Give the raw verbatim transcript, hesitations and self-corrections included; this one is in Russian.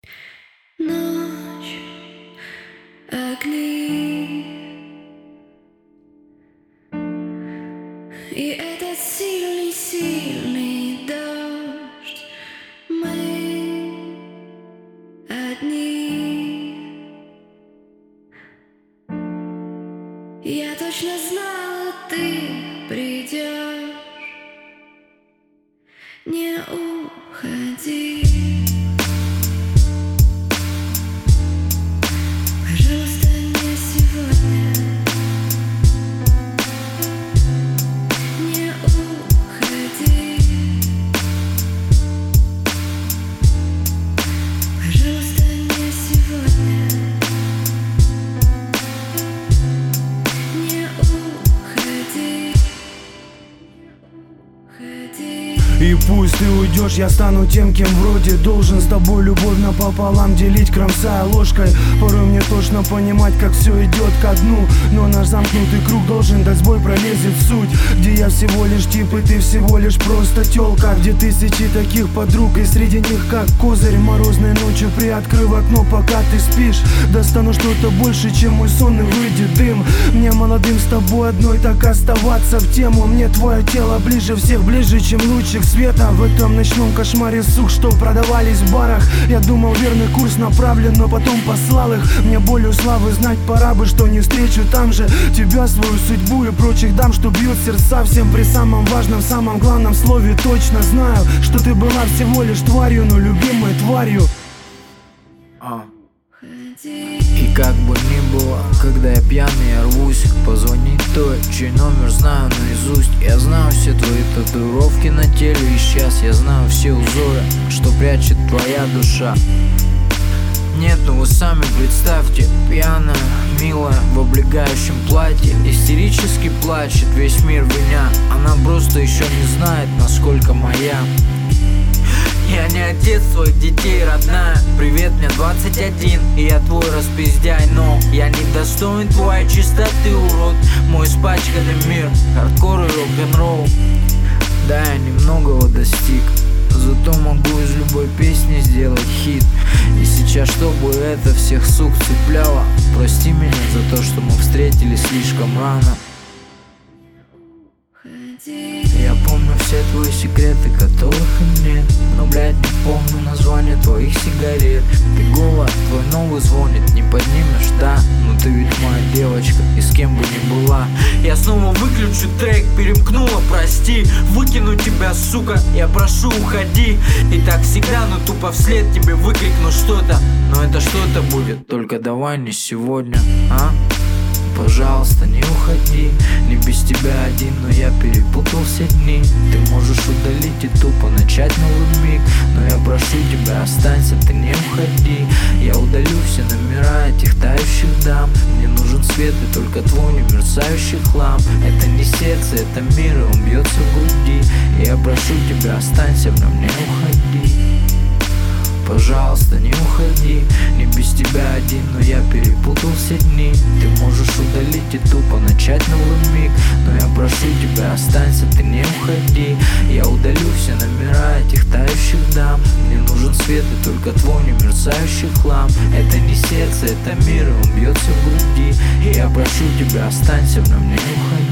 Ночь, огни и этот сильный-сильный дождь. Мы одни. Я точно знала, ты придешь. Не уходи. Пожалуйста, не сегодня. Не уходи. Пожалуйста, не сегодня. Не уходи. Уходи. И пусть ты уйдешь, я стану тем, кем вроде должен с тобой любовь напополам делить, кромсая ложкой. Порой мне точно понимать, как все идет ко дну, но наш замкнутый круг должен дать сбой, пролезет в суть. Где я всего лишь тип, и ты всего лишь просто тёлка. Где тысячи таких подруг, и среди них как козырь. Морозной ночью приоткрыв окно, пока ты спишь, достану что-то больше, чем мой сон, и выйдет дым. Мне молодым с тобой одной так оставаться в тему. Мне твое тело ближе всех, ближе, чем лучик света. В этом ночном кошмаре сук, что продавались в барах. Я думал, верный курс направлен, но потом послал их. Мне болью славы знать пора бы, что не встречу там же тебя, свою судьбу и прочих дам, что бьют сердца всем при самом важном, самом главном слове. Точно знаю, что ты была всего лишь тварью, но любимой тварью. А. И как бы ни было, когда я пьяный, я рвусь позвонить той, чей номер знаю наизусть. Я знаю все твои татуировки на теле, и сейчас я знаю все узоры, что прячет твоя душа. Нет, ну вы сами представьте, пьяная, милая, в облегающем платье, истерически плачет весь мир меня. Она просто еще не знает, насколько моя. Я не отец своих детей, родная. Привет, мне двадцать один, и я твой распиздяй. Но я не достоин твоей чистоты, урод. Мой испачканный мир, хардкор и рок-н-ролл. Да, я немногого достиг, зато могу из любой песни сделать хит. И сейчас, чтобы это всех сук цепляло, прости меня за то, что мы встретились слишком рано. Я помню все твои секреты, которых и нет, но, блядь, не помню название твоих сигарет. Ты голая, твой новый звонит, не поднимешь, да? Ну ты ведь моя девочка, и с кем бы ни была. Я снова выключу трек, перемкнула, прости. Выкину тебя, сука, я прошу, уходи. И так всегда, но тупо вслед тебе выкрикну что-то. Но это что-то будет, только давай не сегодня, а? Пожалуйста, не уходи, не без тебя один, но я перепутал все дни. Ты можешь удалить и тупо начать новый миг, но я прошу тебя, останься, ты не уходи. Я удалю все номера этих тающих дам. Мне нужен свет и только твой немерцающий хлам. Это не сердце, это мир, и он бьется в груди. И я прошу тебя, останься в нем, не уходи. Пожалуйста, не уходи, не без тебя один, но я перепутал все дни. Ты можешь удалить и тупо начать новый миг, но я прошу тебя, останься, ты не уходи. Я удалю все номера этих тающих дам. Мне нужен свет и только твой немерцающий хлам. Это не сердце, это мир, и он бьется в груди. И я прошу тебя, останься в нем, не уходи.